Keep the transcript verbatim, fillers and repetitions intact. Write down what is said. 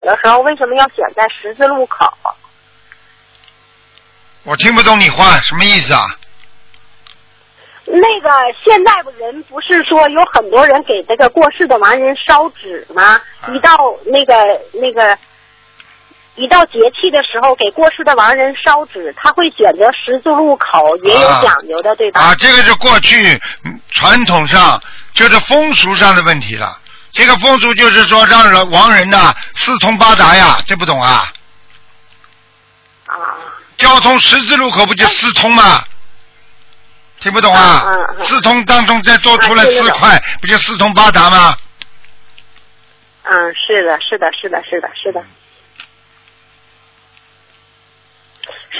的时候，为什么要选在十字路口？ 我听不懂你话，什么意思啊？ 那个现在人不是说有很多人给这个过世的亡人烧纸吗？一到那个那个一到节气的时候，给过世的亡人烧纸，他会选择十字路口，也有讲究的，对吧？ 啊，这个是过去传统上就是风俗上的问题了。这个风俗就是说让人亡人呐四通八达呀，这不懂啊？ 啊。 交通十字路口不就四通吗？听不懂啊？ 嗯嗯嗯、 四通当中再多出来四块，啊、不就四通八达吗？ 嗯，是的，是的，是的，是的，是的。